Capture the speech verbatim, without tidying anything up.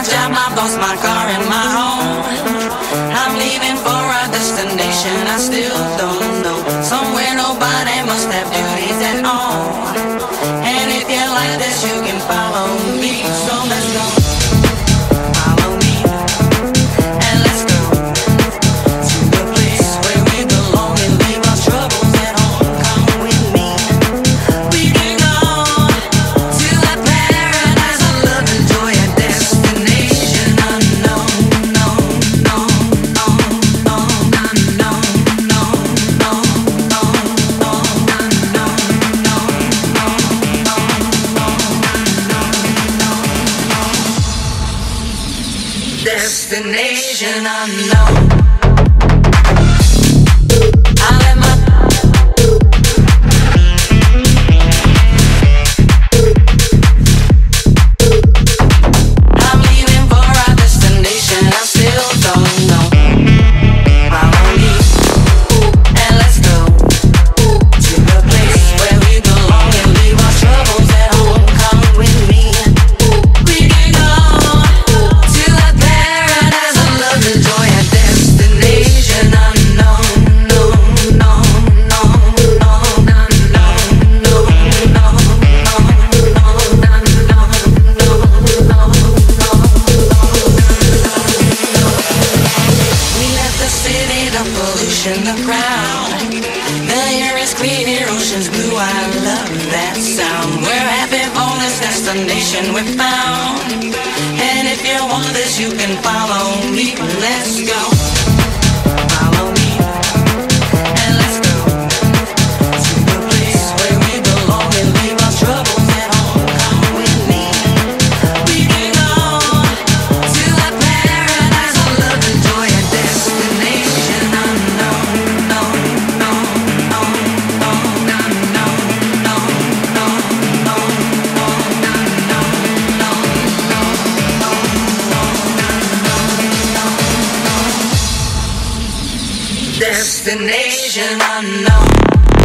job, my boss, my car, and my home. I'm leaving for a destination I still don't know. Somewhere nobody must have duties at all. And if you like this, you can follow me. So let's go. Follow me. And let's go to the place where we belong and leave our troubles at home. Come with me. We can go to a paradise of love and joy, a destination unknown. No, no, no, no, no, no, no, no, no, no, no, no, destination unknown. I let my I'm leaving for a destination I still don't know. Follow me and let's go to the place where we belong and leave our troubles at home. Come with me. We can go to a paradise of love and joy, a destination unknown. No, no, no, no, no, no, no, no, we left the city, the pollution, the crowd. The air is clear, ocean's blue, I love that sound. We're happy for this destination we found. And if you want this, you can follow me. Let's go. Follow me. And let's go to the place where we belong and leave our troubles at home. Come with me. We can go to a paradise of love and joy, a destination unknown. No, no, no, no, no, no, no, no, no, no, no, no, destination unknown.